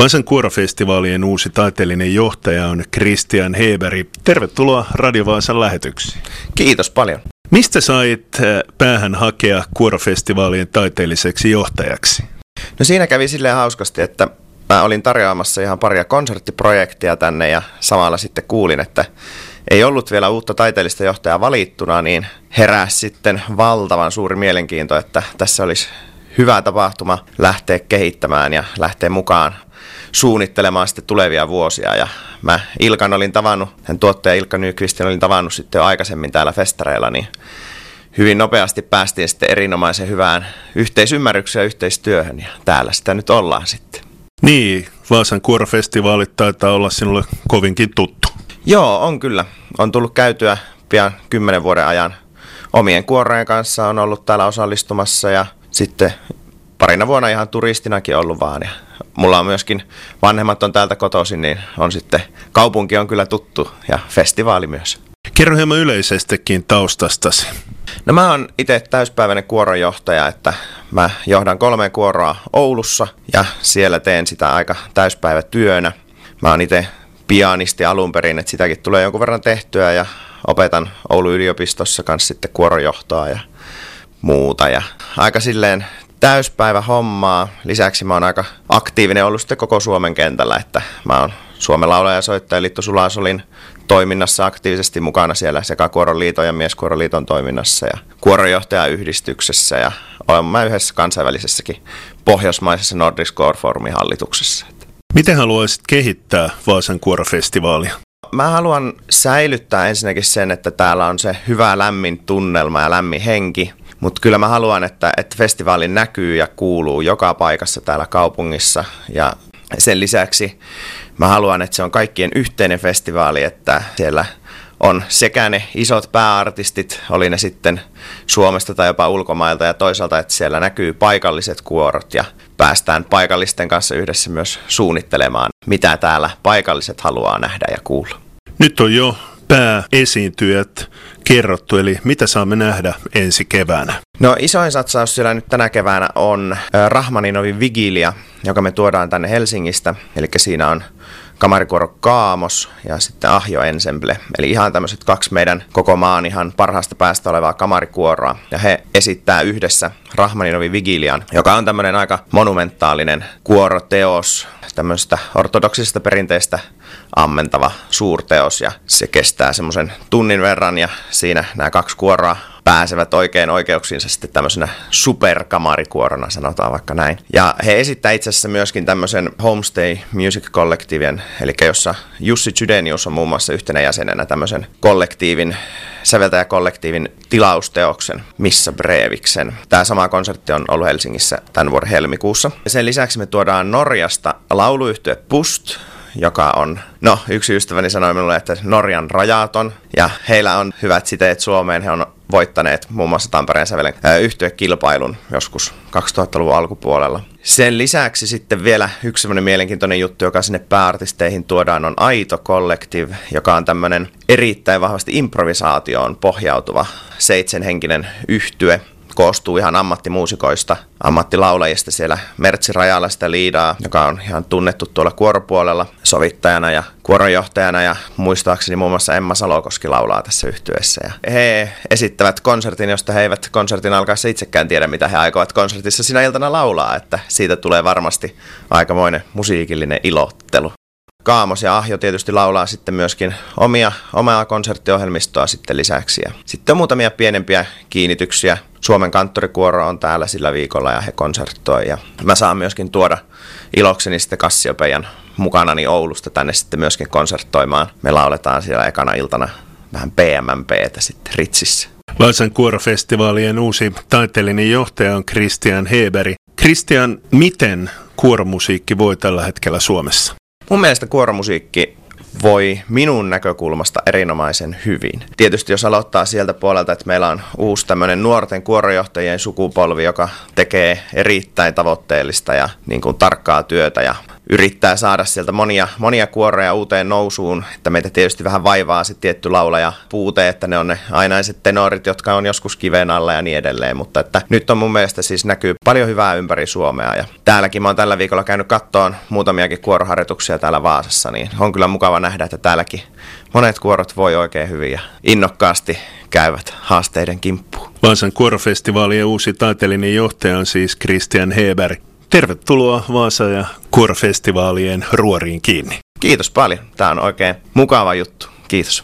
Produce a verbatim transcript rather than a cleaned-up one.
Vaasan kuorofestivaalien uusi taiteellinen johtaja on Christian Heberg. Tervetuloa Radio Vaasan lähetyksiin. Kiitos paljon. Mistä sait päähän hakea kuorofestivaalien taiteelliseksi johtajaksi? No siinä kävi silleen hauskasti, että mä olin tarjoamassa ihan paria konserttiprojektia tänne ja samalla sitten kuulin, että ei ollut vielä uutta taiteellista johtajaa valittuna, niin heräsi sitten valtavan suuri mielenkiinto, että tässä olisi hyvä tapahtuma lähteä kehittämään ja lähteä mukaan suunnittelemaan sitten tulevia vuosia. Ja mä Ilkan olin tavannut, hän tuottaja Ilkka Nyqvistin olin tavannut sitten jo aikaisemmin täällä festareilla, niin hyvin nopeasti päästiin sitten erinomaisen hyvään yhteisymmärrykseen ja yhteistyöhön ja täällä sitä nyt ollaan sitten. Niin, Vaasan kuorofestivaalit taitaa olla sinulle kovinkin tuttu. Joo, on kyllä. On tullut käytyä pian kymmenen vuoden ajan omien kuorojen kanssa, on ollut täällä osallistumassa ja sitten parina vuonna ihan turistinakin ollut vaan. Ja mulla on myöskin, vanhemmat on täältä kotoisin, niin on sitten, kaupunki on kyllä tuttu ja festivaali myös. Kerro hieman yleisestikin taustastasi. No mä oon itse täyspäiväinen kuoronjohtaja, että mä johdan kolmea kuoroa Oulussa ja siellä teen sitä aika täyspäivätyönä. Mä oon itse pianisti alun perin, että sitäkin tulee jonkun verran tehtyä ja opetan Oulun yliopistossa kanssa sitten kuoronjohtoa ja muuta. Ja aika silleen täyspäivä hommaa. Lisäksi mä oon aika aktiivinen ollut sitten koko Suomen kentällä, että mä oon Suomen laulajasoittaja Liitto Sulasolin toiminnassa aktiivisesti mukana siellä sekä Kuoroliiton ja Mieskuoroliiton toiminnassa ja kuoronjohtajayhdistyksessä ja olen mä yhdessä kansainvälisessäkin pohjoismaisessa Nordic Core Forumin hallituksessa. Miten haluaisit kehittää Vaasan kuorofestivaalia? Mä haluan säilyttää ensinnäkin sen, että täällä on se hyvä lämmin tunnelma ja lämmin henki, mutta kyllä mä haluan, että, että festivaali näkyy ja kuuluu joka paikassa täällä kaupungissa ja sen lisäksi mä haluan, että se on kaikkien yhteinen festivaali, että siellä on sekä ne isot pääartistit, oli ne sitten Suomesta tai jopa ulkomailta ja toisaalta, että siellä näkyy paikalliset kuorot ja päästään paikallisten kanssa yhdessä myös suunnittelemaan, mitä täällä paikalliset haluaa nähdä ja kuulla. Nyt on jo pääesiintyjät kerrottu, eli mitä saamme nähdä ensi keväänä? No isoin satsaus siellä nyt tänä keväänä on Rahmaninovin Vigilia, joka me tuodaan tänne Helsingistä, eli siinä on kamarikuoro Kaamos ja sitten Ahjo Ensemble. Eli ihan tämmöiset kaksi meidän koko maan ihan parhaasta päästä olevaa kamarikuoroa. Ja he esittää yhdessä Rahmaninovin Vigilian, joka on tämmöinen aika monumentaalinen kuoroteos, tämmöistä ortodoksisesta perinteistä ammentava suurteos. Ja se kestää semmoisen tunnin verran ja siinä nämä kaksi kuoroa pääsevät oikein oikeuksiinsa sitten tämmöisenä superkamarikuorona, sanotaan vaikka näin. Ja he esittää itse asiassa myöskin tämmöisen Homestay Music Collectiven, eli jossa Jussi Chydenius on muun muassa yhtenä jäsenenä tämmöisen kollektiivin, säveltäjäkollektiivin tilausteoksen Missa Breviksen. Tämä sama konsertti on ollut Helsingissä tämän vuoden helmikuussa. Sen lisäksi me tuodaan Norjasta lauluyhtye Pust, joka on, no yksi ystäväni sanoi minulle, että Norjan rajaton, ja heillä on hyvät siteet Suomeen, he on voittaneet muun muassa Tampereen sävelen yhtyekilpailun joskus kaksituhattaluvun alkupuolella. Sen lisäksi sitten vielä yksi sellainen mielenkiintoinen juttu, joka sinne pääartisteihin tuodaan, on Aito Collective, joka on tämmöinen erittäin vahvasti improvisaatioon pohjautuva seitsemänhenkinen yhtye. Koostuu ihan ammattimuusikoista, ammattilaulajista siellä Mertsi Rajala sitä liidaa, joka on ihan tunnettu tuolla kuoropuolella sovittajana ja kuoronjohtajana ja muistaakseni muun muassa Emma Salokoski laulaa tässä yhtyeessä. Ja he esittävät konsertin, josta he eivät konsertin alkaessa itsekään tiedä, mitä he aikovat konsertissa sinä iltana laulaa, että siitä tulee varmasti aikamoinen musiikillinen ilottelu. Kaamos ja Ahjo tietysti laulaa sitten myöskin omia, omaa konserttiohjelmistoa sitten lisäksi. Ja sitten on muutamia pienempiä kiinnityksiä. Suomen kanttorikuoro on täällä sillä viikolla ja he konserttoi. Ja mä saan myöskin tuoda ilokseni sitten Kassiopeijan mukanani Oulusta tänne sitten myöskin konserttoimaan. Me lauletaan siellä ekana iltana vähän P M M P:tä sitten Ritsissä. Vaasan kuorofestivaalien uusi taiteellinen johtaja on Christian Heberg. Christian, miten kuoromusiikki voi tällä hetkellä Suomessa? Mun mielestä kuoromusiikki voi minun näkökulmasta erinomaisen hyvin. Tietysti jos aloittaa sieltä puolelta, että meillä on uusi tämmöinen nuorten kuorojohtajien sukupolvi, joka tekee erittäin tavoitteellista ja niin kuin tarkkaa työtä ja yrittää saada sieltä monia, monia kuoroja uuteen nousuun, että meitä tietysti vähän vaivaa sitten tietty laulaja puute, että ne on ne ainaiset tenorit, jotka on joskus kiven alla ja niin edelleen, mutta että nyt on mun mielestä siis näkyy paljon hyvää ympäri Suomea ja täälläkin mä oon tällä viikolla käynyt kattoon muutamiakin kuoroharjoituksia täällä Vaasassa, niin on kyllä mukava nähdä, että täälläkin monet kuorot voi oikein hyvin ja innokkaasti käyvät haasteiden kimppuun. Vaasan kuorofestivaalien uusi taiteellinen johtaja on siis Christian Heberg. Tervetuloa Vaasa- ja kuorofestivaalien ruoriin kiinni. Kiitos paljon. Tämä on oikein mukava juttu. Kiitos.